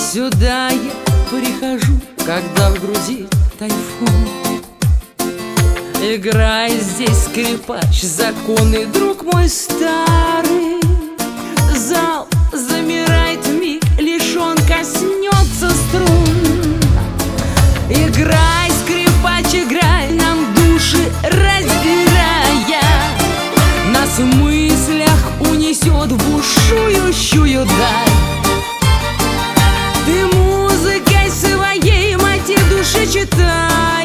Сюда я прихожу, когда в груди тайфун. Играй здесь, скрипач, законный друг мой старый. Зал замирает вмиг, лишь он коснется струн. Играй, скрипач, играй, нам души раздирая. Нас в мыслях унесет в бушующую даль. Ты музыкой своей мотив души читаешь.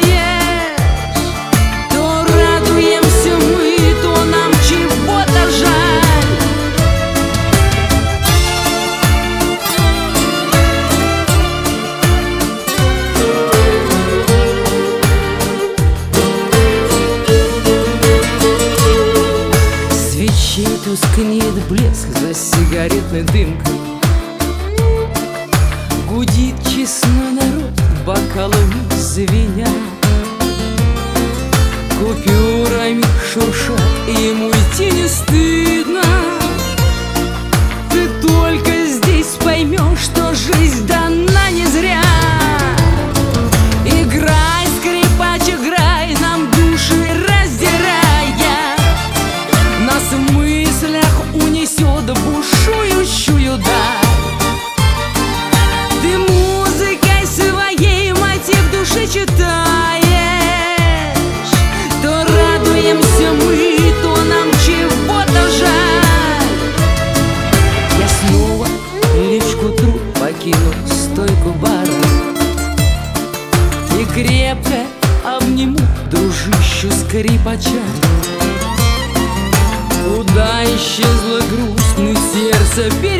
То радуемся мы, то нам чего-то жаль. Свечей тускнеет блеск за сигаретной дымкой. Гудит честной народ, бокалами звеня. Купюрами шуршат, ему идти не стыдно. Ты только здесь поймешь, что жизнь дана не зря. Играй, скрипач, играй, нам души раздирая. Нас в мыслях унесет бушующую даль. Ты музыкой своей мотив души читаешь. То радуемся мы, то нам чего-то жаль. Я снова лишь к утру покину стойку бара и крепко обниму дружищу скрипача. Куда исчезла грустность сердца?